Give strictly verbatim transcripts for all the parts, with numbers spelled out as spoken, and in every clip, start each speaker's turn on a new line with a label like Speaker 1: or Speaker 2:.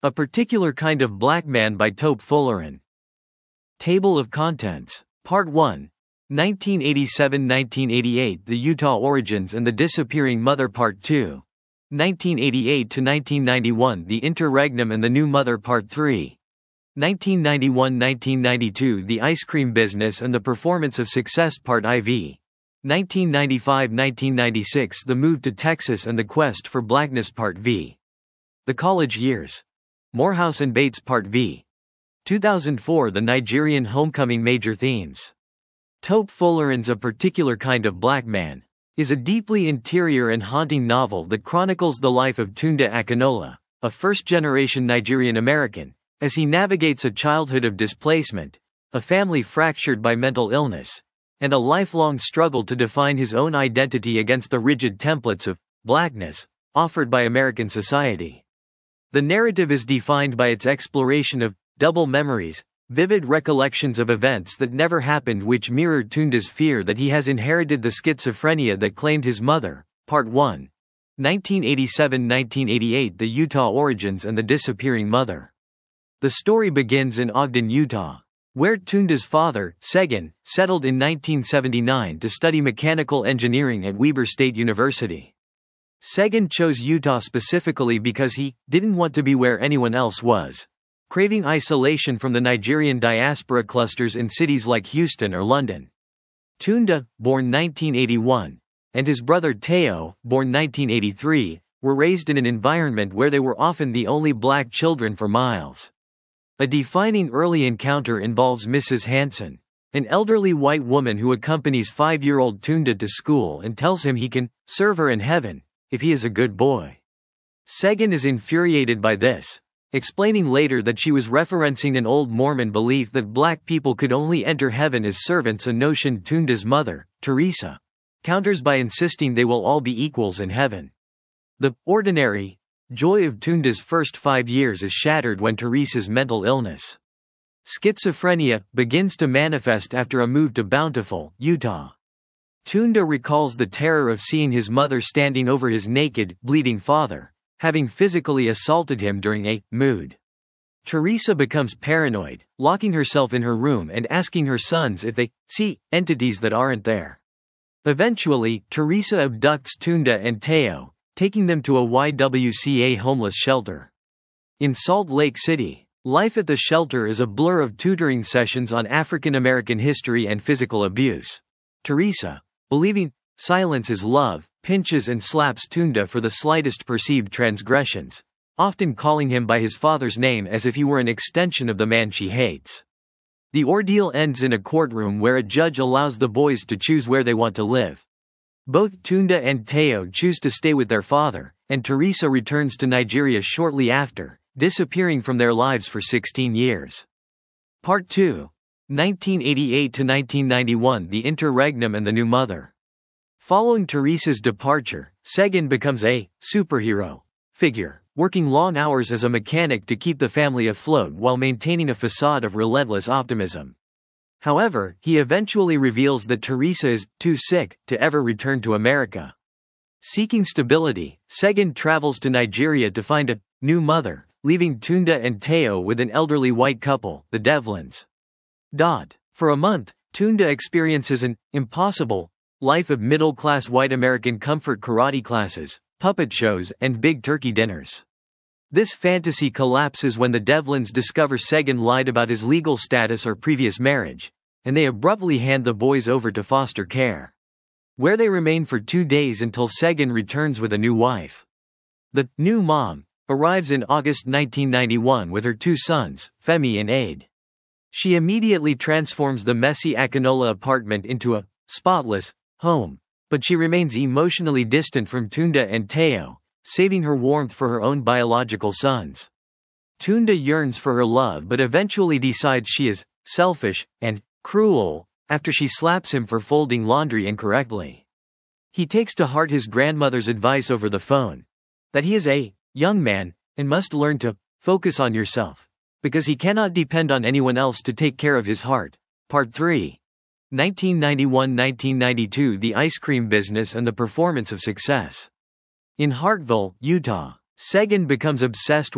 Speaker 1: A Particular Kind of Black Man by Tope Fullerin. Table of Contents. Part one. nineteen eighty-seven to nineteen eighty-eight The Utah Origins and the Disappearing Mother Part two. nineteen eighty-eight to nineteen ninety-one The Interregnum and the New Mother Part three. nineteen ninety-one to nineteen ninety-two The Ice Cream Business and the Performance of Success Part four. nineteen ninety-five to nineteen ninety-six The Move to Texas and the Quest for Blackness Part V. The College Years. Morehouse and Bates Part V. two thousand four The Nigerian Homecoming Major Themes. Tope Fullerin's A Particular Kind of Black Man is a deeply interior and haunting novel that chronicles the life of Tunde Akinola, a first-generation Nigerian American, as he navigates a childhood of displacement, a family fractured by mental illness, and a lifelong struggle to define his own identity against the rigid templates of blackness offered by American society. The narrative is defined by its exploration of double memories, vivid recollections of events that never happened, which mirrored Tunde's fear that he has inherited the schizophrenia that claimed his mother. Part one. nineteen eighty-seven to nineteen eighty-eight The Utah Origins and the Disappearing Mother. The story begins in Ogden, Utah, where Tunde's father, Segun, settled in nineteen seventy-nine to study mechanical engineering at Weber State University. Segun chose Utah specifically because he didn't want to be where anyone else was, craving isolation from the Nigerian diaspora clusters in cities like Houston or London. Tunde, born nineteen eighty-one, and his brother Teo, born nineteen eighty-three, were raised in an environment where they were often the only black children for miles. A defining early encounter involves Missus Hanson, an elderly white woman who accompanies five-year-old Tunde to school and tells him he can serve her in heaven if he is a good boy. Segun is infuriated by this, explaining later that she was referencing an old Mormon belief that black people could only enter heaven as servants, a notion Tunde's mother, Teresa, counters by insisting they will all be equals in heaven. The ordinary joy of Tunde's first five years is shattered when Teresa's mental illness, schizophrenia, begins to manifest after a move to Bountiful, Utah. Tunde recalls the terror of seeing his mother standing over his naked, bleeding father, having physically assaulted him during a mood. Teresa becomes paranoid, locking herself in her room and asking her sons if they see entities that aren't there. Eventually, Teresa abducts Tunde and Teo, taking them to a Y W C A homeless shelter. In Salt Lake City, life at the shelter is a blur of tutoring sessions on African American history and physical abuse. Teresa, believing silence is love, pinches and slaps Tunde for the slightest perceived transgressions, often calling him by his father's name as if he were an extension of the man she hates. The ordeal ends in a courtroom where a judge allows the boys to choose where they want to live. Both Tunde and Teo choose to stay with their father, and Teresa returns to Nigeria shortly after, disappearing from their lives for sixteen years. Part two. nineteen eighty-eight to nineteen ninety-one The Interregnum and the New Mother. Following Teresa's departure, Segun becomes a superhero figure, working long hours as a mechanic to keep the family afloat while maintaining a facade of relentless optimism. However, he eventually reveals that Teresa is too sick to ever return to America. Seeking stability, Segun travels to Nigeria to find a new mother, leaving Tunde and Teo with an elderly white couple, the Devlins. Dot. For a month, Tunde experiences an impossible life of middle-class white American comfort karate classes, puppet shows, and big turkey dinners. This fantasy collapses when the Devlins discover Segun lied about his legal status or previous marriage, and they abruptly hand the boys over to foster care, where they remain for two days until Segun returns with a new wife. The new mom arrives in August nineteen ninety-one with her two sons, Femi and Ade. She immediately transforms the messy Akinola apartment into a spotless home, but she remains emotionally distant from Tunde and Teo, saving her warmth for her own biological sons. Tunde yearns for her love but eventually decides she is selfish and cruel after she slaps him for folding laundry incorrectly. He takes to heart his grandmother's advice over the phone, that he is a young man and must learn to focus on yourself, because he cannot depend on anyone else to take care of his heart. Part three. nineteen ninety-one to nineteen ninety-two The Ice Cream Business and the Performance of Success. In Hartville, Utah, Segun becomes obsessed with the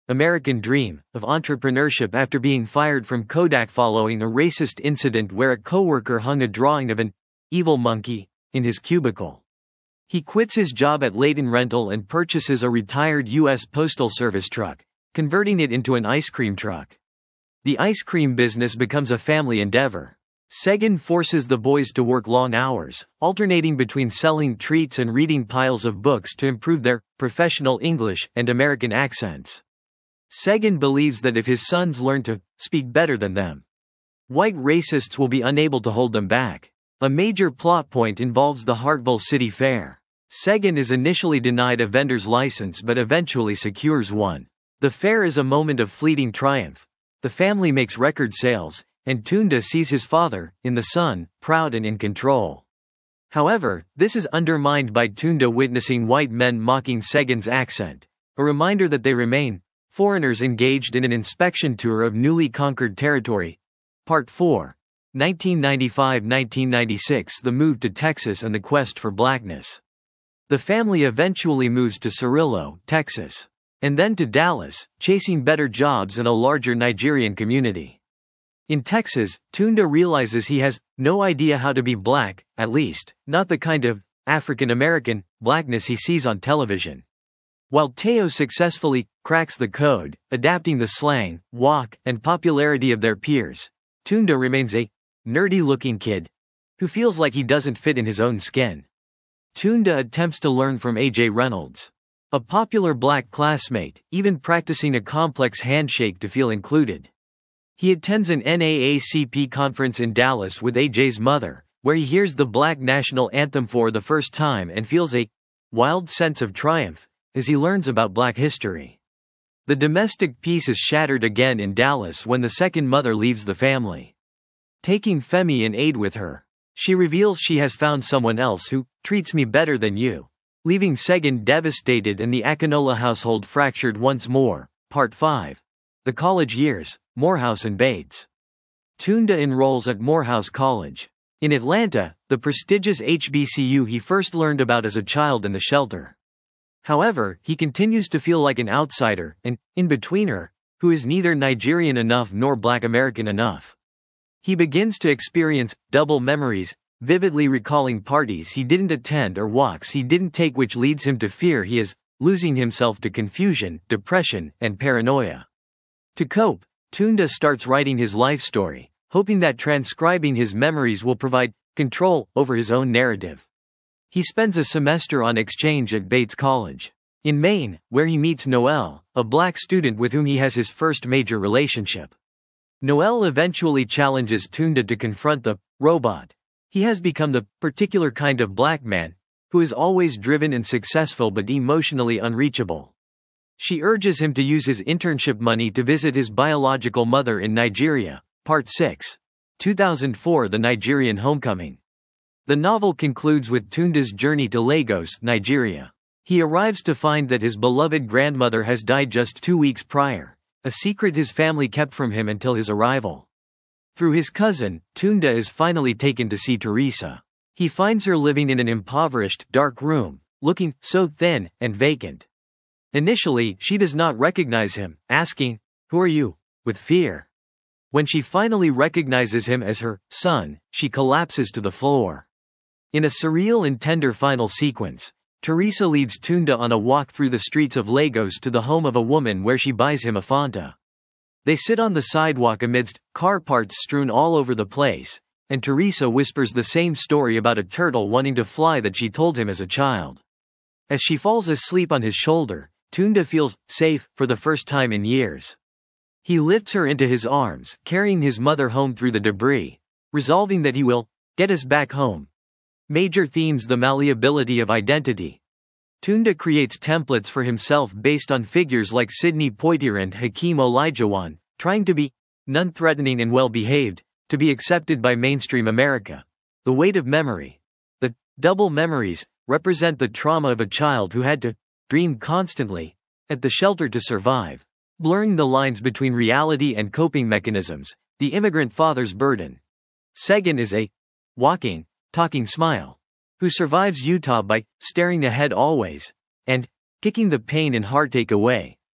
Speaker 1: American dream of entrepreneurship after being fired from Kodak following a racist incident where a coworker hung a drawing of an evil monkey in his cubicle. He quits his job at Leighton Rental and purchases a retired U S Postal Service truck, converting it into an ice cream truck. The ice cream business becomes a family endeavor. Seguin forces the boys to work long hours, alternating between selling treats and reading piles of books to improve their professional English and American accents. Seguin believes that if his sons learn to speak better than them, white racists will be unable to hold them back. A major plot point involves the Hartville City Fair. Seguin is initially denied a vendor's license but eventually secures one. The fair is a moment of fleeting triumph. The family makes record sales, and Tunda sees his father, in the son, proud and in control. However, this is undermined by Tunda witnessing white men mocking Seguin's accent, a reminder that they remain foreigners engaged in an inspection tour of newly conquered territory. Part four. nineteen ninety-five to nineteen ninety-six The move to Texas and the quest for blackness. The family eventually moves to Cirillo, Texas, and then to Dallas, chasing better jobs and a larger Nigerian community. In Texas, Tunda realizes he has no idea how to be black, at least, not the kind of African-American blackness he sees on television. While Teo successfully cracks the code, adapting the slang, walk, and popularity of their peers, Tunda remains a nerdy-looking kid who feels like he doesn't fit in his own skin. Tunda attempts to learn from A J Reynolds, a popular black classmate, even practicing a complex handshake to feel included. He attends an N double A C P conference in Dallas with A J's mother, where he hears the Black National Anthem for the first time and feels a wild sense of triumph as he learns about black history. The domestic peace is shattered again in Dallas when the second mother leaves the family, taking Femi in aid with her. She reveals she has found someone else who treats me better than you, leaving Seguin devastated and the Akinola household fractured once more. Part five. The college years, Morehouse and Bates. Tunda enrolls at Morehouse College in Atlanta, the prestigious H B C U he first learned about as a child in the shelter. However, he continues to feel like an outsider, an in-betweener, who is neither Nigerian enough nor Black American enough. He begins to experience double memories, vividly recalling parties he didn't attend or walks he didn't take, which leads him to fear he is losing himself to confusion, depression, and paranoia. To cope, Tunda starts writing his life story, hoping that transcribing his memories will provide control over his own narrative. He spends a semester on exchange at Bates College in Maine, where he meets Noel, a black student with whom he has his first major relationship. Noel eventually challenges Tunda to confront the robot. He has become the particular kind of black man who is always driven and successful but emotionally unreachable. She urges him to use his internship money to visit his biological mother in Nigeria. Part six. two thousand four The Nigerian Homecoming. The novel concludes with Tunda's journey to Lagos, Nigeria. He arrives to find that his beloved grandmother has died just two weeks prior, a secret his family kept from him until his arrival. Through his cousin, Tunda is finally taken to see Teresa. He finds her living in an impoverished, dark room, looking so thin and vacant. Initially, she does not recognize him, asking, "Who are you?" with fear. When she finally recognizes him as her son, she collapses to the floor. In a surreal and tender final sequence, Teresa leads Tunda on a walk through the streets of Lagos to the home of a woman where she buys him a Fanta. They sit on the sidewalk amidst car parts strewn all over the place, and Teresa whispers the same story about a turtle wanting to fly that she told him as a child. As she falls asleep on his shoulder, Tunda feels safe for the first time in years. He lifts her into his arms, carrying his mother home through the debris, resolving that he will get us back home. Major themes: the malleability of identity. Tunda creates templates for himself based on figures like Sidney Poitier and Hakeem Olajuwon, trying to be non-threatening and well-behaved, to be accepted by mainstream America. The weight of memory. The double memories represent the trauma of a child who had to dream constantly at the shelter to survive, blurring the lines between reality and coping mechanisms. The immigrant father's burden. Seguin is a walking, talking smile, who survives Utah by staring ahead always, and kicking the pain and heartache away.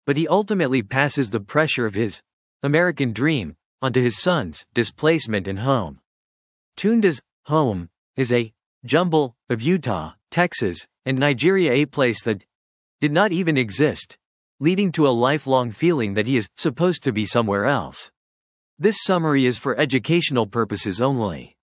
Speaker 1: but he ultimately passes the pressure of his American dream onto his sons, displacement and home. Tunda's home is a jumble of Utah, Texas, and Nigeria, a place that did not even exist, leading to a lifelong feeling that he is supposed to be somewhere else. This summary is for educational purposes only.